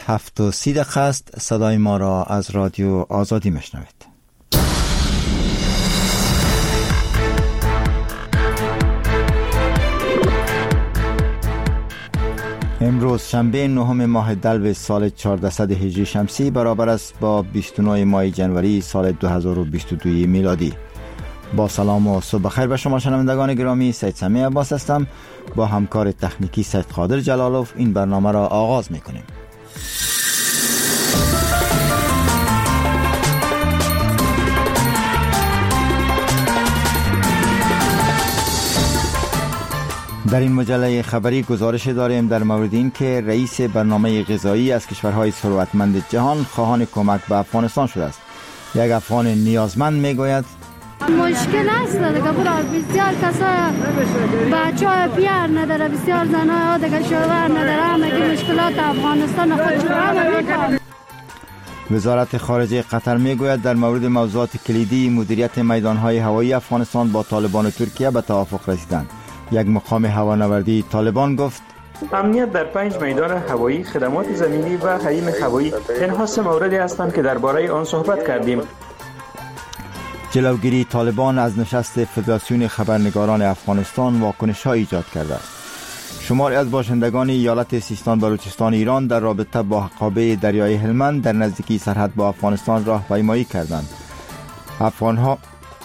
7:30 است. صدای ما را از رادیو آزادی میشنوید. امروز شنبه 9 ماه دلو سال 1400 هجری شمسی برابر است با 29 ماه جنوری سال 2022 میلادی. با سلام و صبح بخیر به شما شنوندگان گرامی، سید سمیع عباس هستم. با همکار تکنیکی سید قادر جلالوف این برنامه را آغاز میکنیم. در این مجله خبری گزارش داریم در مورد این که رئیس برنامه غذایی از کشورهای ثروتمند جهان خواهان کمک به افغانستان شده است. یک افغان نیازمند میگوید مشکل است دیگه، برای بسیار کسا بچه‌ها پیر نداره، بسیار زنها دیگه شوهر نداره، همه مشکلات افغانستان خودش رو همه میکنه. وزارت خارجه قطر میگوید در مورد موضوعات کلیدی مدیریت میدانهای هوایی افغانستان با طالبان و ترکیه به توافق رسیدند. یک مقام هوانوردی طالبان گفت امنیت در 5 میدان هوایی، خدمات زمینی و حریم هوایی اینها 3 موردی هستند که درباره آن صحبت کردیم. جلوگیری طالبان از نشست فدراسیون خبرنگاران افغانستان واکنش‌ها ایجاد کرده است. شماری از باشندگان ایالت سیستان بلوچستان ایران در رابطه با حقابه دریای هلمند در نزدیکی سرحد با افغانستان راهپیمایی کردند. افغانها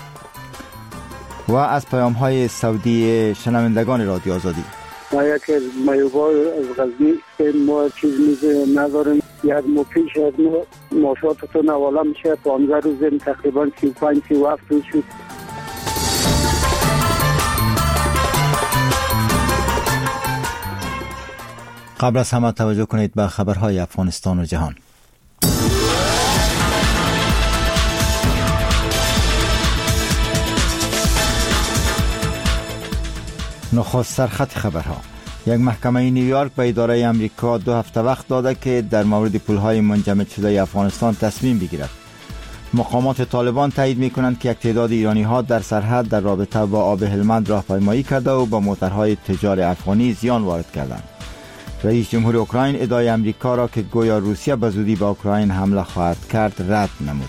و از پیام‌های سعودی شنوندگان رادیو آزادی. ما یک مایوبا از غزنی که ما چیز نداریم، یک مفیش از ماشاتتون حواله میشه 15 روز تقریبا 35-37 روز شد. قبل از همه توجه کنید به خبرهای افغانستان و جهان. نخست سرخط خبرها. یک محکمه نیویورک به اداره امریکا 2 هفته وقت داده که در مورد پولهای منجمد شده افغانستان تصمیم بگیرد. مقامات طالبان تایید می‌کنند که یک تعداد ایرانی‌ها در سرحد در رابطه با آب هلمند راهپیمایی کرده و با موترهای تجار افغانی زیان وارد کردند. رئیس جمهور اوکراین ادعای امریکا را که گویا روسیه به زودی به اوکراین حمله خواهد کرد رد نمود.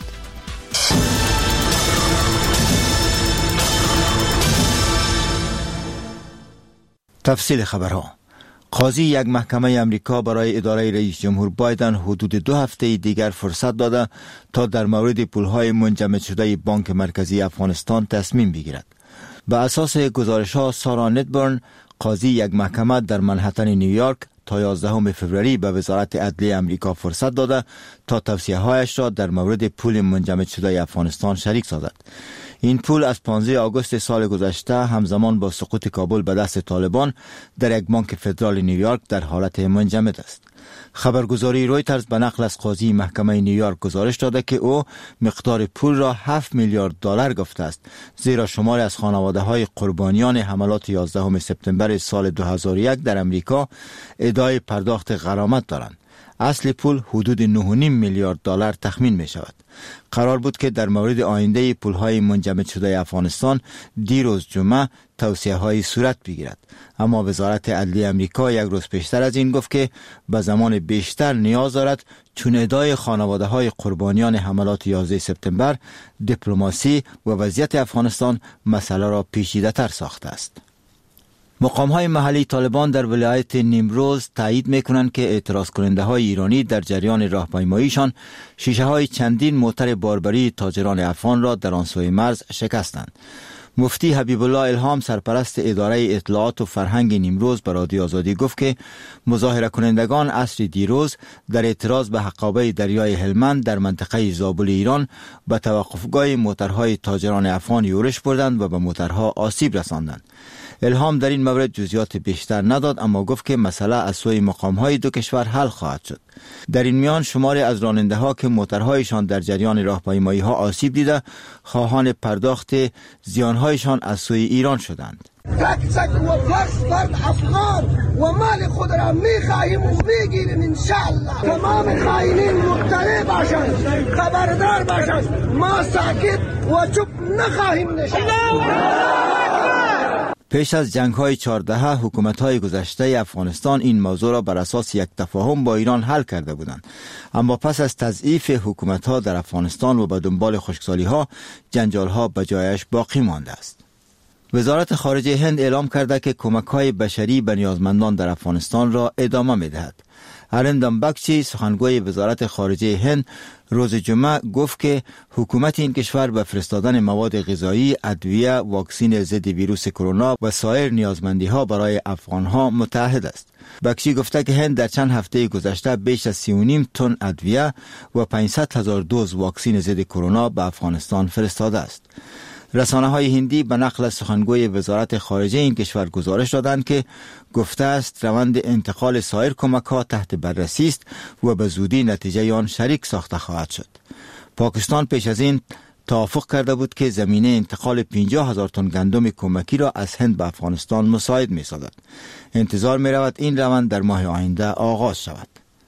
تفصیل خبرها. قاضی یک محکمه امریکا برای اداره رئیس جمهور بایدن حدود 2 هفته دیگر فرصت داده تا در مورد پولهای منجمد شده بانک مرکزی افغانستان تصمیم بگیرد. به اساس گزارش‌ها سارا ندبرن، قاضی یک محکمه در منهتن نیویورک تا 11 فوریه به وزارت عدلیه امریکا فرصت داده تا توصیه‌هایش را در مورد پول منجمد شده افغانستان شریک سازد. این پول از 15 آگوست سال گذشته همزمان با سقوط کابل به دست طالبان در یک بانک فدرال نیویورک در حالت منجمد است. خبرگزاری رویترز به نقل از قاضی محکمه نیویورک گزارش داده که او مقدار پول را 7 میلیارد دلار گفته است، زیرا شماری از خانواده‌های قربانیان حملات 11 سپتامبر سال 2001 در امریکا ادعای پرداخت غرامت دارند. اصل پول حدود 9.5 میلیارد دلار تخمین می شود. قرار بود که در مورد آینده پولهای منجمد شده افغانستان دیروز جمعه توصیه‌های صورت بگیرد، اما وزارت عدلیه امریکا یک روز پیشتر از این گفت که به زمان بیشتر نیاز دارد، چون ادعای خانواده‌های قربانیان حملات 11 سپتامبر دیپلماسی و وضعیت افغانستان مسئله را پیچیده‌تر ساخته است. مقام‌های محلی طالبان در ولایت نیمروز تایید می‌کنند که اعتراض کننده‌های ایرانی در جریان راهپیماییشان شیشه‌های چندین موتر باربری تاجران افغان را در آن سوی مرز شکستند. مفتی حبیب الله الهام سرپرست اداره اطلاعات و فرهنگ نیمروز به رادیو آزادی گفت که مظاهره کنندگان عصر دیروز در اعتراض به حقابه دریای هلمند در منطقه زابل ایران به توقفگاه موترهای تاجران افغان یورش بردند و به موترها آسیب رساندند. الهام در این مورد جزئیات بیشتر نداد، اما گفت که مسئله از سوی مقام‌های دو کشور حل خواهد شد. در این میان شماری از راننده‌ها که موترهایشان در جریان راهپیمایی‌ها آسیب دیده خواهان پرداخت زیان‌هایشان از سوی ایران شدند. تک و فرد افغان و مال خود را می‌خواهیم و می‌گیریم انشاءالله. تمام خائنین مطلع باشند، خبردار باشند، ما ساکت و چوپ نخواهیم نشست. پیش از جنگ‌های 14 حکومت‌های گذشته افغانستان این موضوع را بر اساس یک تفاهم با ایران حل کرده بودند، اما پس از تضعیف حکومت‌ها در افغانستان و به دنبال خشکسالی‌ها جنجال‌ها به جایش باقی مانده است. وزارت خارجه هند اعلام کرده که کمک‌های بشری به نیازمندان در افغانستان را ادامه می‌دهد. ارندم بکچی سخنگوی وزارت خارجه هند روز جمعه گفت که حکومت این کشور به فرستادن مواد غذایی، ادویه، واکسن ضد ویروس کرونا و سایر نیازمندی‌ها برای افغان‌ها متعهد است. بکچی گفته که هند در چند هفته گذشته بیش از 3.5 تن ادویه و 500,000 دوز واکسن ضد کرونا به افغانستان فرستاده است. رسانه‌های هندی به نقل از سخنگوی وزارت خارجه این کشور گزارش دادند که گفته است روند انتقال سایر کمک‌ها تحت بررسی است و به زودی نتیجه آن شریک ساخته خواهد شد. پاکستان پیش از این توافق کرده بود که زمینه انتقال 50,000 تن گندم کمکی را از هند به افغانستان مساعد می‌سازد. انتظار می‌رود این روند در ماه آینده آغاز شود.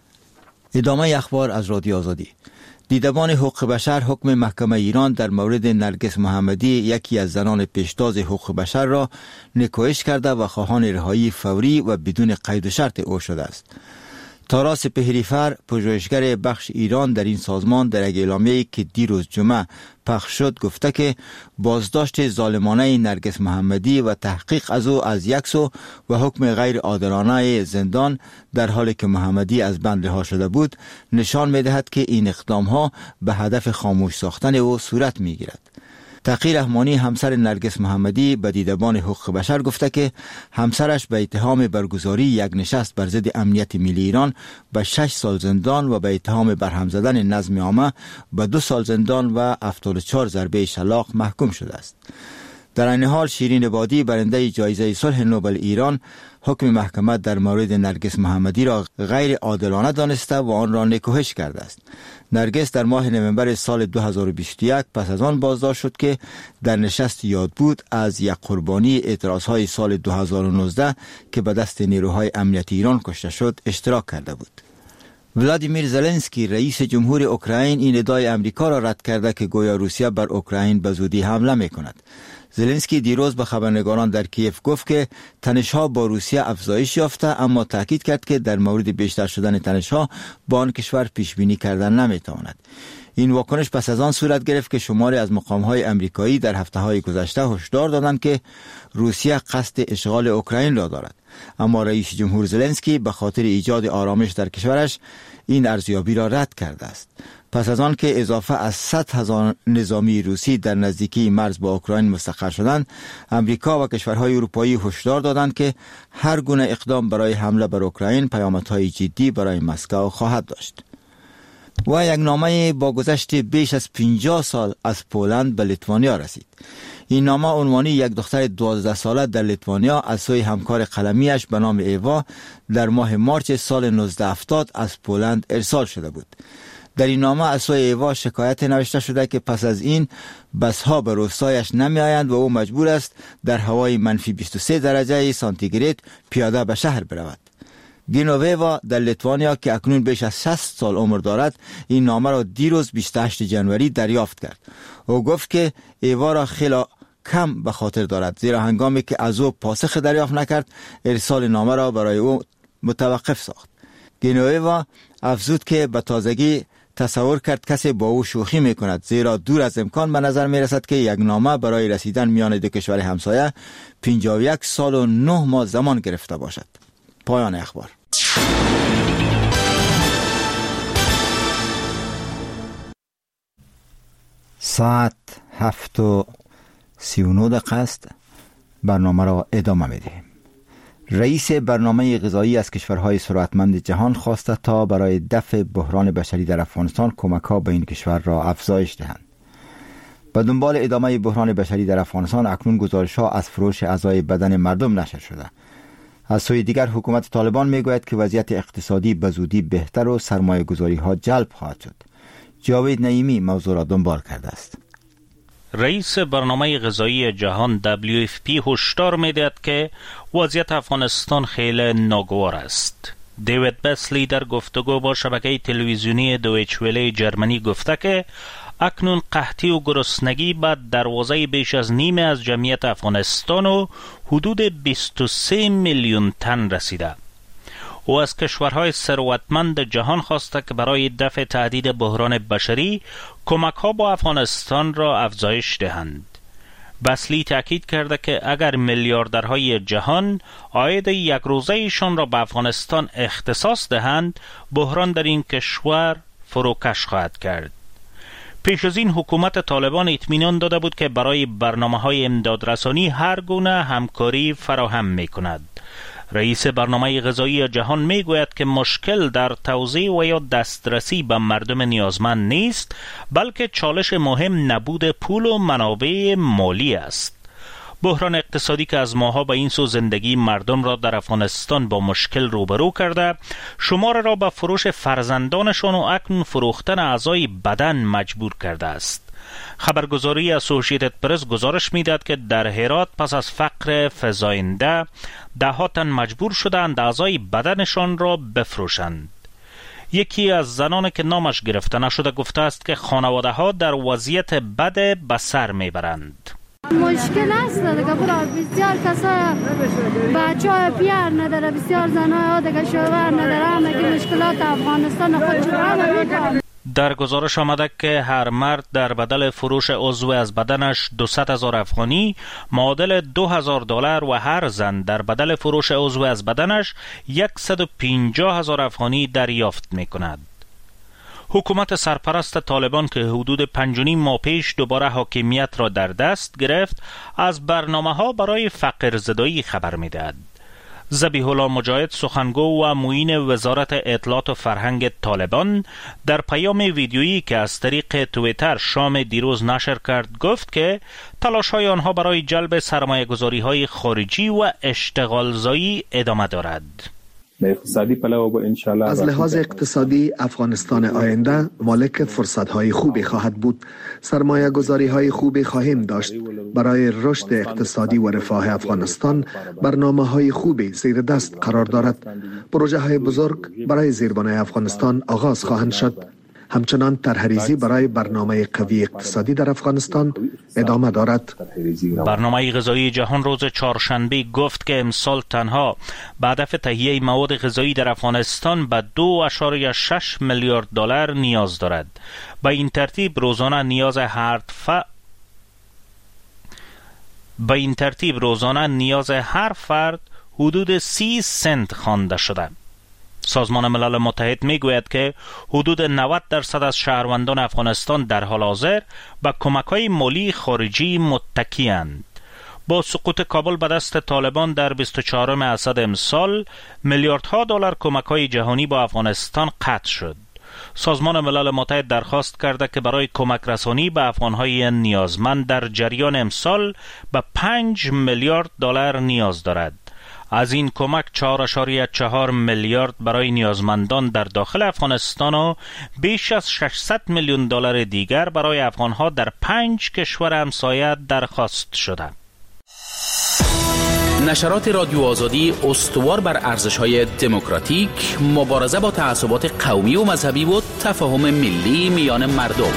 ادامه اخبار از رادیو آزادی. دیدبان حقوق بشر حکم محکمه ایران در مورد نرگس محمدی، یکی از زنان پیشتاز حقوق بشر را نکوهش کرده و خواهان رهایی فوری و بدون قید و شرط او شده است. تاراس سپهریفر، پژوهشگر بخش ایران در این سازمان، در یک اعلامیه‌ای که دیروز جمعه پخش شد گفته که بازداشت ظالمانه نرگس محمدی و تحقیق از او از یک سو و حکم غیر عادلانه زندان در حالی که محمدی از بند رها شده بود نشان می‌دهد که این اقدام‌ها به هدف خاموش ساختن او صورت می‌گیرد. تقی رحمانی، همسر نرگس محمدی، به دیدبان حقوق بشر گفته که همسرش به اتهام برگزاری یک نشست بر ضد امنیت ملی ایران به 6 سال زندان و به اتهام برهم زدن نظم عامه به 2 سال زندان و 74 ضربه شلاق محکوم شده است. در این حال شیرین عبادی، برنده جایزه صلح نوبل ایران، حکم محکمه در مورد نرگس محمدی را غیر عادلانه دانسته و آن را نکوهش کرده است. نرگس در ماه نوامبر سال 2021 پس از آن بازداشت شد که در نشست یاد بود از یک قربانی اعتراضهای سال 2019 که به دست نیروهای امنیتی ایران کشته شد اشتراک کرده بود. ولادیمیر زلنسکی، رئیس جمهور اوکراین، این ادعای امریکا را رد کرده که گویا روسیه بر اوکراین به زودی حمله می‌کند. زلنسکی دیروز به خبرنگاران در کیف گفت که تنش‌ها با روسیه افزایش یافته، اما تاکید کرد که در مورد بیشتر شدن تنش‌ها با آن کشور پیش بینی کردن نمی‌تواند. این واکنش پس از آن صورت گرفت که شماری از مقام‌های آمریکایی در هفته‌های گذشته هشدار دادند که روسیه قصد اشغال اوکراین را دارد، اما رئیس جمهور زلنسکی به خاطر ایجاد آرامش در کشورش این ارزیابی را رد کرده است. پس از آن که اضافه از 100,000 نظامی روسی در نزدیکی مرز با اوکراین مستقر شدند، امریکا و کشورهای اروپایی هشدار دادند که هر گونه اقدام برای حمله بر اوکراین پیامدهای جدی برای مسکو خواهد داشت. و یک نامه با گذشت بیش از 50 سال از پولند به لیتوانیا رسید. این نامه عنوانی یک دختر 12 ساله در لیتوانیا از سوی همکار قلمیش به نام ایوا در ماه مارچ سال 1970 از پولند ارسال شده بود. در این نامه از سوی ایوا شکایت نوشته شده که پس از این بسها به روستایش نمی آیند و او مجبور است در هوای منفی 23 درجه سانتیگراد پیاده به شهر برود. گینوویوا در لیتوانیا که اکنون بیش از 60 سال عمر دارد این نامه را دیروز 28 جنوری دریافت کرد. او گفت که ایوا را خیلی کم به خاطر دارد، زیرا هنگامی که از او پاسخ دریافت نکرد ارسال نامه را برای او متوقف ساخت. گینوویوا افزود که به تازگی تصور کرد کسی با او شوخی می کند، زیرا دور از امکان به نظر می رسد که یک نامه برای رسیدن میان دو کشور همسایه 51 سال و 9 ماه زمان گرفته باشد. پایان اخبار. ساعت 7:39 است. برنامه را ادامه می دهیم. رئیس برنامه غذایی از کشورهای ثروتمند جهان خواسته تا برای دفع بحران بشری در افغانستان کمک‌ها به این کشور را افزایش دهند. به دنبال ادامه بحران بشری در افغانستان اکنون گزارش‌ها از فروش اعضای بدن مردم نشر شده. از سوی دیگر حکومت طالبان میگوید که وضعیت اقتصادی به زودی بهتر و سرمایه‌گذاری‌ها جلب خواهد شد. جاوید نعیمی موضوع را دنبال کرده است. رئیس برنامه غذایی جهان WFP هشدار می‌دهد که وضعیت افغانستان خیلی ناگوار است. دیوید بسلی در گفتگو با شبکه تلویزیونی دویچ وله جرمنی گفته که اکنون قحطی و گرسنگی به دروازه بیش از نیمه از جمعیت افغانستان و حدود 23 میلیون تن رسیده. او از کشورهای ثروتمند جهان خواسته که برای دفع تهدید بحران بشری کمک‌ها با افغانستان را افزایش دهند. بسلی تأکید کرده که اگر میلیاردرهای جهان عاید یک روزه ایشان را به افغانستان اختصاص دهند، بحران در این کشور فروکش خواهد کرد. پیش از این حکومت طالبان اطمینان داده بود که برای برنامه‌های امدادرسانی هر گونه همکاری فراهم می‌کند. رئیس برنامه غذایی جهان میگوید که مشکل در توزیع و یا دسترسی به مردم نیازمند نیست، بلکه چالش مهم نبود پول و منابع مالی است. بحران اقتصادی که از ماها به این سو زندگی مردم را در افغانستان با مشکل روبرو کرده، شمار را به فروش فرزندانشان و اکنون فروختن اعضای بدن مجبور کرده است. خبرگزاری اسوسییتد پرس گزارش میداد که در هرات پس از فقر فزاینده ده‌ها تن مجبور شدند اعضای بدنشان را بفروشند. یکی از زنان که نامش گرفته نشده گفته است که خانواده ها در وضعیت بد به سر میبرند. مشکل است دیگه برای بسیار کسا بچه های پیر نداره، بسیار زنای دیگه شوهر نداره، همه که مشکلات افغانستان خود همه میکنه. در گزارش آمده که هر مرد در بدل فروش عضو از بدنش 200,000 افغانی معادل $2,000 و هر زن در بدل فروش عضو از بدنش 150,000 افغانی دریافت می کند. حکومت سرپرست طالبان که حدود 5.5 ماه پیش دوباره حاکمیت را در دست گرفت، از برنامه‌ها برای فقر زدایی خبر می دهد. ذبیح الله مجاهد سخنگو و معین وزارت اطلاعات و فرهنگ طالبان در پیام ویدیویی که از طریق توییتر شام دیروز نشر کرد گفت که تلاش‌های آنها برای جلب سرمایه‌گذاری‌های خارجی و اشتغالزایی ادامه دارد. از لحاظ اقتصادی افغانستان آینده مالک فرصت‌های خوبی خواهد بود. سرمایه‌گذاری‌های خوبی خواهیم داشت. برای رشد اقتصادی و رفاه افغانستان برنامه‌های خوبی زیر دست قرار دارد. پروژه‌های بزرگ برای زیربنای افغانستان آغاز خواهند شد. همچنان طرح‌ریزی برای برنامه قوی اقتصادی در افغانستان ادامه دارد. برنامه غذایی جهان روز چهارشنبه گفت که امسال تنها به هدف تهیه مواد غذایی در افغانستان به $2.6 میلیارد نیاز دارد. به این ترتیب روزانه نیاز هر فرد حدود 30 سنت خوانده شده. سازمان ملل متحد میگوید که حدود 90% از شهروندان افغانستان در حال حاضر به کمک‌های مالی خارجی متکی‌اند. با سقوط کابل به دست طالبان در 24 اسد امسال میلیاردها دلار کمک‌های جهانی با افغانستان قطع شد. سازمان ملل متحد درخواست کرده که برای کمک رسانی به افغان‌های نیازمند در جریان امسال به $5 میلیارد نیاز دارد. از این کمک 4.4 میلیارد برای نیازمندان در داخل افغانستان و بیش از $600 میلیون دیگر برای افغانها در 5 کشور همسایه درخواست شده. نشرات رادیو آزادی استوار بر ارزش‌های دموکراتیک، مبارزه با تعصبات قومی و مذهبی و تفاهم ملی میان مردم.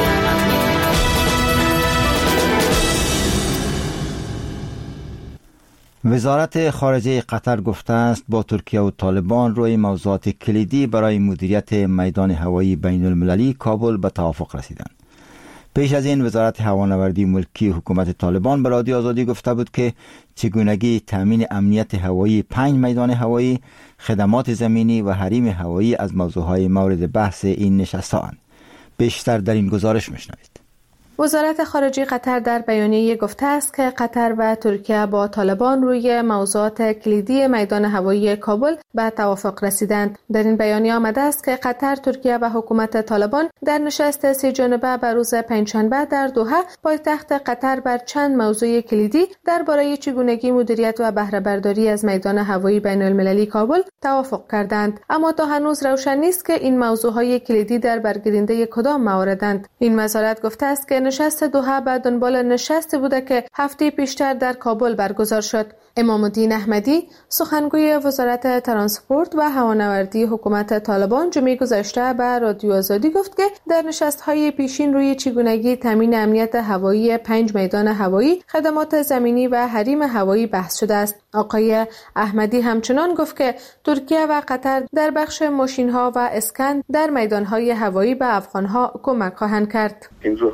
وزارت خارجه قطر گفته است با ترکیه و طالبان روی موضوعات کلیدی برای مدیریت میدان هوایی بین المللی کابل به توافق رسیدند. پیش از این وزارت هوانوردی ملکی حکومت طالبان به رادیو آزادی گفته بود که چگونگی تامین امنیت هوایی 5 میدان هوایی، خدمات زمینی و حریم هوایی از موضوعهای مورد بحث این نشست‌هاند. بیشتر در این گزارش میشنوید. وزارت خارجه قطر در بیانیه گفته است که قطر و ترکیه با طالبان روی موضوعات کلیدی میدان هوایی کابل به توافق رسیدند. در این بیانیه آمده است که قطر، ترکیه و حکومت طالبان در نشست 3 جانبه بر روز پنجشنبه در دوحه پایتخت قطر بر چند موضوع کلیدی درباره چگونگی مدیریت و بهره برداری از میدان هوایی بین المللی کابل توافق کردند. اما تا هنوز روشن نیست که این موضوعهای کلیدی در برگیرنده کدام مواردند. این وزارت گفته است که نشست دوحه به دنبال نشستی بوده که هفته پیشتر در کابل برگزار شد. امام الدین احمدی سخنگوی وزارت ترانسپورت و هوانوردی حکومت طالبان جمعه گذشته به رادیو آزادی گفت که در نشست‌های پیشین روی چگونگی تامین امنیت هوایی 5 میدان هوایی، خدمات زمینی و حریم هوایی بحث شده است. آقای احمدی همچنان گفت که ترکیه و قطر در بخش ماشین‌ها و اسکن در میدان‌های هوایی به افغان‌ها کمک خواهند کرد.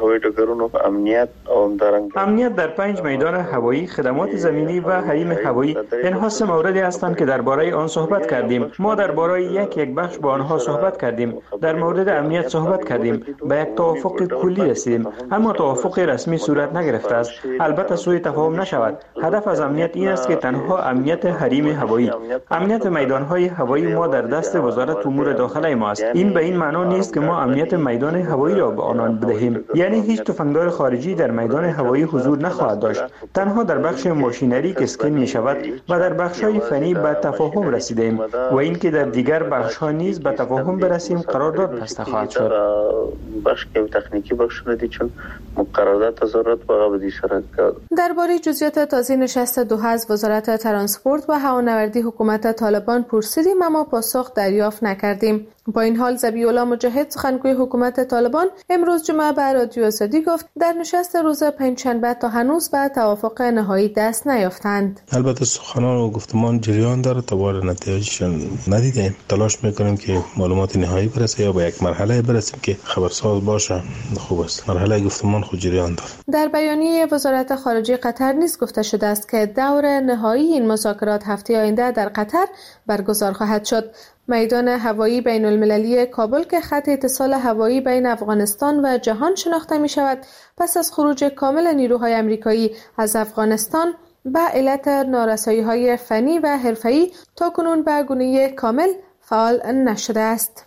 امنیت در 5 میدان هوایی، خدمات زمینی و حریم هوایی اینها 3 موردی هستند که درباره آن صحبت کردیم. ما درباره یک بخش با آنها صحبت کردیم. در مورد امنیت صحبت کردیم. به یک توافق کلی رسیدیم. اما توافق رسمی صورت نگرفته است. البته سوء تفاهم نشود. هدف از امنیت این است که تنها امنیت حریم هوایی، امنیت میدان‌های هوایی ما در دست وزارت امور داخله ما است. این به این معنا نیست که ما امنیت میدان هوایی را به آنان بدهیم. یعنی هیچ تفنگدار خارجی در میدان هوایی حضور نخواهد داشت. تنها در بخش ماشینری که اسکن می شود و در بخش‌های فنی به تفاهم رسیدیم و اینکه در دیگر بخش‌ها نیز به تفاهم برسیم قرارداد بسته خواهد شد. بخش تکنیکی بخش ندی چون قرارداد تظاهرات با بدی شرکت کرد. درباره جزئیات تازه نشست دوحه از وزارت ترانسپورت و هوانوردی حکومت طالبان پرسیدیم اما پاسخ دریافت نکردیم. با این حال ذبیح الله مجاهد سخنگوی حکومت طالبان امروز جمعه به رادیو آزادی گفت در نشست روز پنجشنبه تا هنوز به توافق نهایی دست نیافتند. البته سخنان و گفتمان جریان داره، تا بار نتیجهش ندیدیم. تلاش میکنیم که معلومات نهایی برسه یا به یک مرحله برسیم که خبرساز باشه. خوب است. مرحله گفتمان خود جریان داره. در بیانیه وزارت خارجه قطر نیز گفته شده است که دور نهایی این مذاکرات هفته آینده در قطر برگزار خواهد شد. میدان هوایی بین المللی کابل که خط اتصال هوایی بین افغانستان و جهان شناخته می شود پس از خروج کامل نیروهای آمریکایی از افغانستان به علت نارسایی‌های فنی و حرفه‌ای تاکنون به گونه کامل فعال نشده است.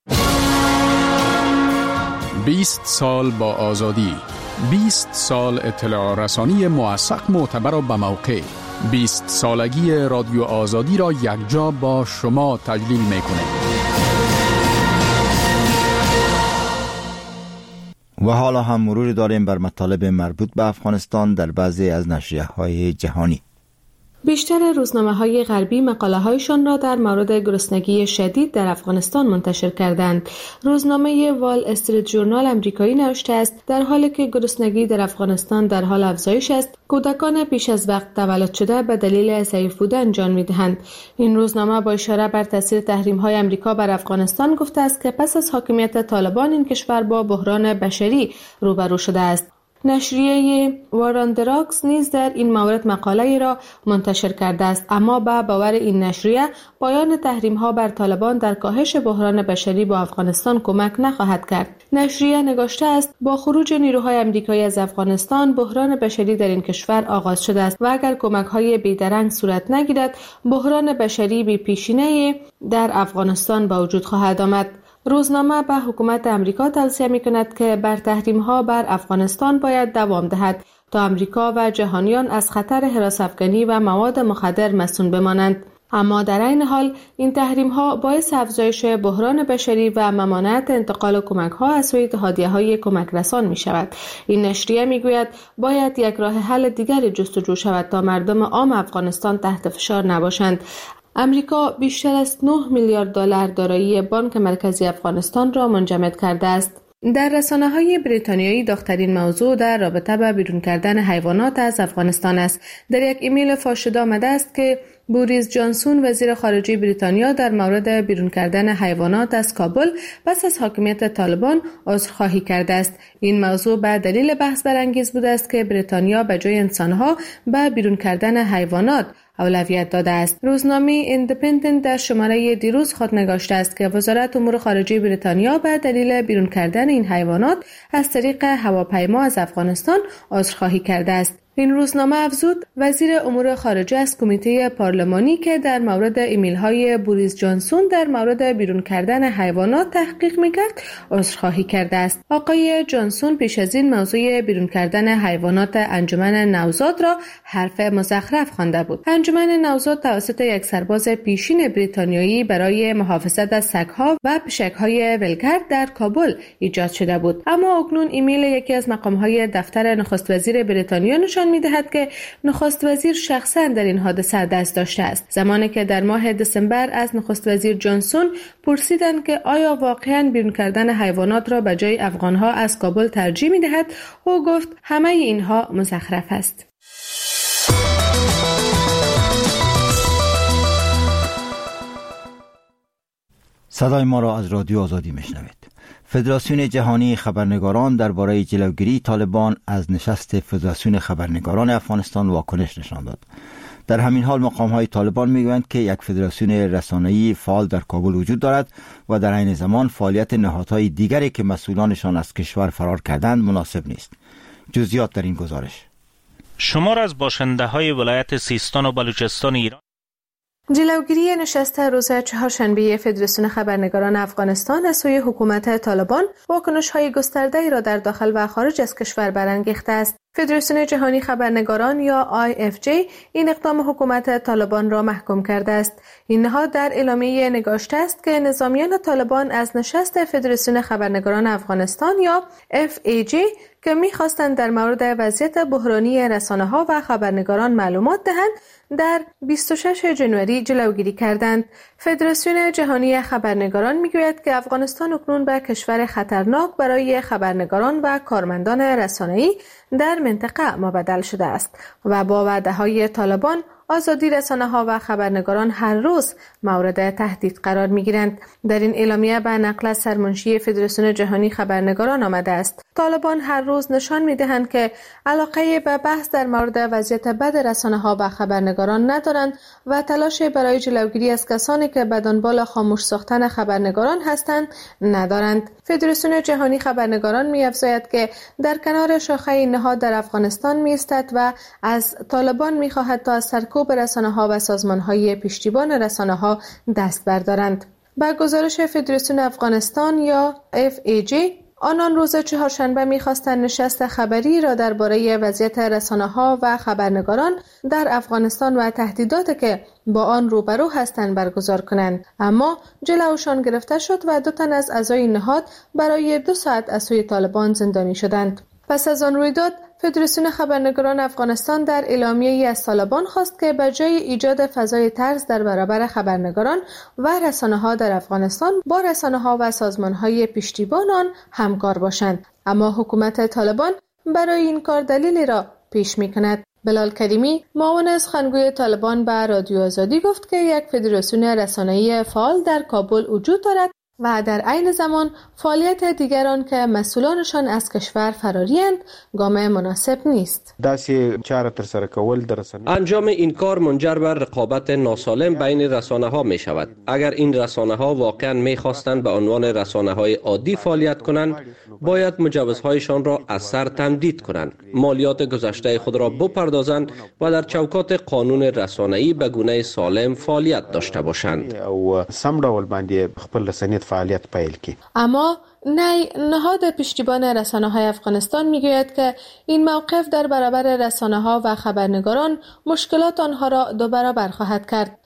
20 سال با آزادی، 20 سال اطلاع رسانی موثق، معتبر و به موقع. 20 سالگی رادیو آزادی را یکجا با شما تجلیل می‌کنه. و حالا هم مروری داریم بر مطالب مربوط به افغانستان در بعضی از نشریه‌های جهانی. بیشتر روزنامه‌های غربی مقاله‌هایشان را در مورد گرسنگی شدید در افغانستان منتشر کردند. روزنامه وال استریت ژورنال آمریکایی نوشته است در حالی که گرسنگی در افغانستان در حال افزایش است، کودکان پیش از وقت تولد شده به دلیل ضعیف بودن جان می‌دهند. این روزنامه با اشاره بر تاثیر تحریم‌های آمریکا بر افغانستان گفته است که پس از حاکمیت طالبان این کشور با بحران بشری روبرو شده است. نشریه واراندراکس نیز در این مورد مقاله‌ای را منتشر کرده است، اما با باور این نشریه پایان تحریم‌ها بر طالبان در کاهش بحران بشری با افغانستان کمک نخواهد کرد. نشریه نگاشته است با خروج نیروهای آمریکایی از افغانستان بحران بشری در این کشور آغاز شده است و اگر کمک‌های بی‌درنگ صورت نگیرد بحران بشری بی‌پیشینه‌ای در افغانستان به وجود خواهد آمد. روزنامه به حکومت آمریکا توصیه می‌کند که بر تحریم‌ها بر افغانستان باید دوام دهد تا آمریکا و جهانیان از خطر هراس‌افکنی و مواد مخدر مصون بمانند. اما در این حال این تحریم‌ها باعث افزایش بحران بشری و ممانعت انتقال کمک‌ها از سوی اتحادیه‌های کمک رسان می‌شود. این نشریه می‌گوید باید یک راه حل دیگری جستجو شود تا مردم عام افغانستان تحت فشار نباشند. امریکا بیشتر از 9 میلیارد دلار دارایی بانک مرکزی افغانستان را منجمد کرده است. در رسانه‌های بریتانیایی داغ‌ترین موضوع در رابطه با بیرون کردن حیوانات از افغانستان است. در یک ایمیل فاش شده آمده است که بوریس جانسون وزیر خارجه بریتانیا در مورد بیرون کردن حیوانات از کابل پس از حاکمیت طالبان عذرخواهی کرده است. این موضوع به دلیل بحث برانگیز بوده است که بریتانیا به جای انسان‌ها به بیرون کردن حیوانات اولویت داده است. روزنامه ایندیپندنت در شماره دیروز خود نگاشته است که وزارت امور خارجه بریتانیا به دلیل بیرون کردن این حیوانات از طریق هواپیما از افغانستان عذرخواهی کرده است. این روزنامه افزود وزیر امور خارجه از کمیته پارلمانی که در مورد ایمیل‌های بوریس جانسون در مورد بیرون کردن حیوانات تحقیق می‌کرد عذرخواهی کرده است. آقای جانسون پیش از این موضوع بیرون کردن حیوانات انجمن نوزاد را حرف مزخرف خوانده بود. انجمن نوزاد توسط یک سرباز پیشین بریتانیایی برای محافظت از سگ‌ها و پشک‌های ولگرد در کابل ایجاد شده بود. اما اکنون ایمیل یکی از مقام‌های دفتر نخست وزیر بریتانیا نشان می‌دهد که نخست وزیر شخصاً در این حادثه دست داشته است. زمانی که در ماه دسامبر از نخست وزیر جانسون پرسیدند که آیا واقعاً بیرون کردن حیوانات را به جای افغان‌ها از کابل ترجیح می‌دهد، او گفت همه اینها مزخرف است. صدای ما را از رادیو آزادی میشنوید. فدراسیون جهانی خبرنگاران درباره جلوگیری طالبان از نشست فدراسیون خبرنگاران افغانستان واکنش نشان داد. در همین حال مقام‌های طالبان میگویند که یک فدراسیون رسانه‌ای فعال در کابل وجود دارد و در عین زمان فعالیت نهادهای دیگری که مسئولانشان از کشور فرار کردند مناسب نیست. جزئیات در این گزارش. شمار از باشنده‌های ولایت سیستان و بلوچستان ایران جلوگیری نشست روز چهارشنبه فدراسیون خبرنگاران افغانستان از سوی حکومت طالبان واکنش‌های گسترده‌ای را در داخل و خارج از کشور برانگیخته است. فدراسیون جهانی خبرنگاران یا IFJ این اقدام حکومت طالبان را محکوم کرده است. این نهاد در اعلامیه نگاشته است که نظامیان طالبان از نشست فدراسیون خبرنگاران افغانستان یا FAJ که می‌خواستند در مورد وضعیت بحرانی رسانه‌ها و خبرنگاران معلومات دهند، در 26 ژانویه جلوگیری کردند. فدراسیون جهانی خبرنگاران میگوید که افغانستان اکنون به کشور خطرناک برای خبرنگاران و کارمندان رسانه‌ای در منطقه مبدل شده است و با وعده‌های طالبان آزادی رسانه‌ها و خبرنگاران هر روز مورد تهدید قرار می‌گیرند. در این اعلامیه به نقل از سرمنشی فدراسیون جهانی خبرنگاران آمده است: طالبان هر روز نشان می‌دهند که علاقه به بحث در مورد وضعیت بد رسانه‌ها و خبرنگاران ندارند و تلاش برای جلوگیری از کسانی که به دنبال خاموش ساختن خبرنگاران هستند ندارند. فدراسیون جهانی خبرنگاران می‌افزاید که در کنار شاخه این نهاد در افغانستان می‌ایستد و از طالبان می‌خواهد تا از سرکوب رسانه‌ها و سازمان‌های پشتیبان رسانه‌ها دست بردارند. با گزارش فدراسیون افغانستان یا FAJ، آنان روز چهارشنبه می‌خواستند نشست خبری را درباره وضعیت رسانه‌ها و خبرنگاران در افغانستان و تهدیداتی که با آن روبرو هستند برگزار کنند، اما جلوشان گرفته شد و 2 تن از اعضای نهاد برای 2 ساعت از سوی طالبان زندانی شدند. پس از آن رویداد، فدراسیون خبرنگاران افغانستان در اعلامیه‌ای از طالبان خواست که به جای ایجاد فضای ترس در برابر خبرنگاران و رسانه‌ها در افغانستان با رسانه‌ها و سازمان‌های پشتیبان آن همکار باشند، اما حکومت طالبان برای این کار دلیلی را پیش می‌کند. بلال کریمی، معاون سخنگوی طالبان به رادیو آزادی گفت که یک فدراسیون رسانه‌ای فعال در کابل وجود دارد و در عین زمان فعالیت دیگران که مسئولانشان از کشور فراری‌اند گام مناسب نیست. انجام این کار منجر به رقابت ناسالم بین رسانه‌ها می شود. اگر این رسانه‌ها واقعاً می خواستند به عنوان رسانه‌های عادی فعالیت کنند، باید مجوزهایشان را از سر تمدید کنند، مالیات گذشته خود را بپردازند و در چوکات قانون رسانه‌ای به گونه سالم فعالیت داشته باشند. اما نهاد پشتیبان رسانه‌های افغانستان میگوید که این موقف در برابر رسانه‌ها و خبرنگاران مشکلات آنها را 2 برابر خواهد کرد.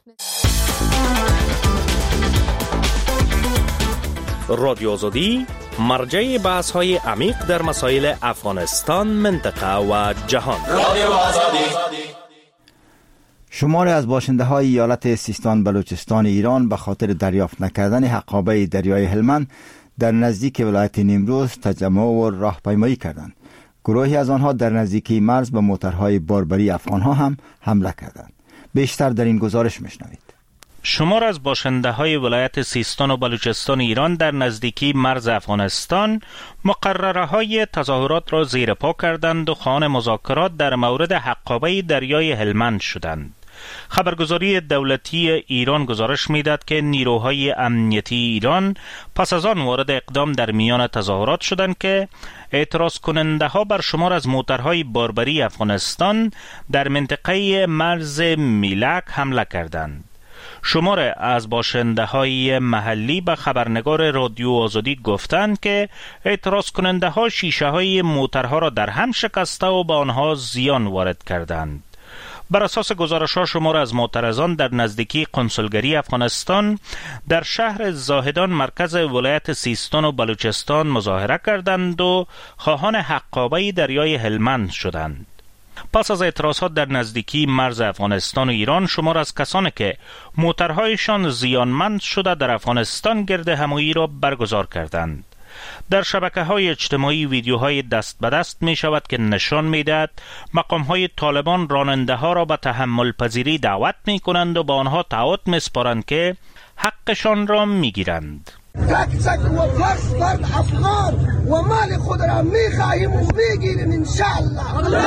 رادیو آزادی مرجع بحث‌های عمیق در مسائل افغانستان، منطقه و جهان. رادیو آزادی. شماری از باشنده‌های ایالت سیستان بلوچستان ایران به خاطر دریافت نکردن حقابه دریای هلمند در نزدیک ولایت نیمروز تجمع و راهپیمایی کردند. گروهی از آنها در نزدیکی مرز به موترهای باربری افغانها هم حمله کردند. بیشتر در این گزارش میشنوید. شمار از باشنده‌های ولایت سیستان و بلوچستان ایران در نزدیکی مرز افغانستان مقرره‌های تظاهرات را زیر پا کردند و خواهان مذاکرات در مورد حقابه دریای هلمند شدند. خبرگزاری دولتی ایران گزارش می‌دهد که نیروهای امنیتی ایران پس از آن وارد اقدام در میان تظاهرات شدند که اعتراض کننده ها بر شمار از موترهای باربری افغانستان در منطقه مرز میلک حمله کردند. شمار از باشنده های محلی به خبرنگار رادیو آزادی گفتند که اعتراض کننده ها شیشه های موترها را در هم شکسته و به آنها زیان وارد کردند. بر اساس گزارش‌ها شمار از معترضان در نزدیکی کنسولگری افغانستان در شهر زاهدان مرکز ولایت سیستان و بلوچستان مظاهره کردند و خواهان حقابه دریای هلمند شدند. پس از اعتراضات در نزدیکی مرز افغانستان و ایران، شمار از کسانی که موترهایشان زیانمند شده در افغانستان گرد همایی را برگزار کردند. در شبکه‌های اجتماعی ویدیوهای دست به دست می شود که نشان می دهد مقام‌های طالبان راننده ها را به تحمل پذیری دعوت می کنند و با آنها تعهد می سپارند که حقشان را می گیرند. تک تک و فرد افغان و مال خود را می خواهیم و می گیریم انشاءالله.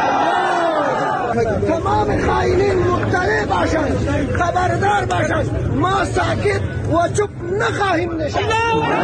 تمام خائنین مطلع باشند، خبردار باشند، ما ساکت و چوپ نخواهیم نشست.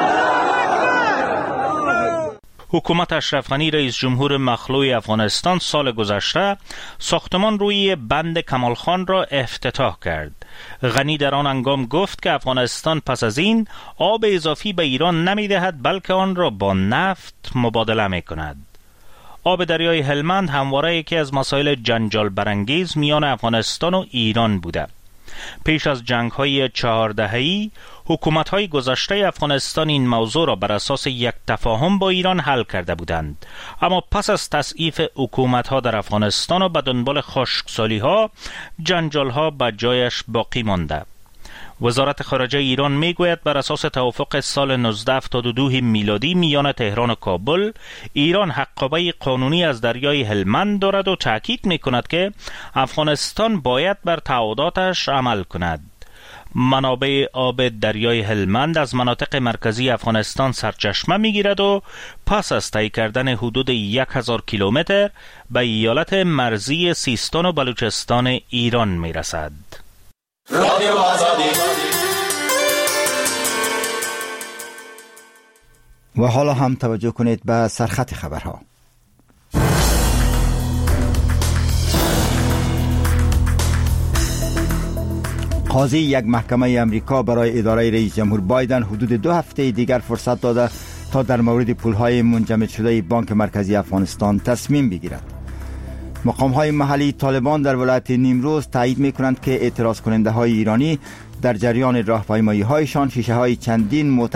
حکومت اشرف غنی رئیس جمهور مخلوع افغانستان سال گذشته ساختمان روی بند کمال خان را افتتاح کرد. غنی در آن هنگام گفت که افغانستان پس از این آب اضافی به ایران نمی دهد بلکه آن را با نفت مبادله می کند. آب دریای هلمند همواره یکی از مسائل جنجال برانگیز میان افغانستان و ایران بوده. پیش از جنگ‌های 4 دهه‌ای حکومت‌های گذشته افغانستان این موضوع را بر اساس یک تفاهم با ایران حل کرده بودند، اما پس از تضعیف حکومت‌ها در افغانستان و به دنبال خشکسالی‌ها، جنجال‌ها به جایش باقی مانده. وزارت خارجه ایران میگوید بر اساس توافق سال 1972 میلادی میان تهران و کابل، ایران حقابه قانونی از دریای هلمند دارد و تاکید میکند که افغانستان باید بر تعهداتش عمل کند. منابع آب دریای هلمند از مناطق مرکزی افغانستان سرچشمه میگیرد و پس از طی کردن حدود 1000 کیلومتر به ایالت مرزی سیستان و بلوچستان ایران میرسد. رادیو آزادی. و حالا هم توجه کنید به سرخط خبرها. قاضی یک محکمه امریکا برای اداره رئیس جمهور بایدن حدود 2 هفته دیگر فرصت داده تا در مورد پولهای منجمد شده بانک مرکزی افغانستان تصمیم بگیرد. مقام‌های محلی طالبان در ولایت نیمروز تایید می‌کنند که اعتراض کننده های ایرانی در جریان راهپیمایی‌هایشان شیشه‌های چندین موتر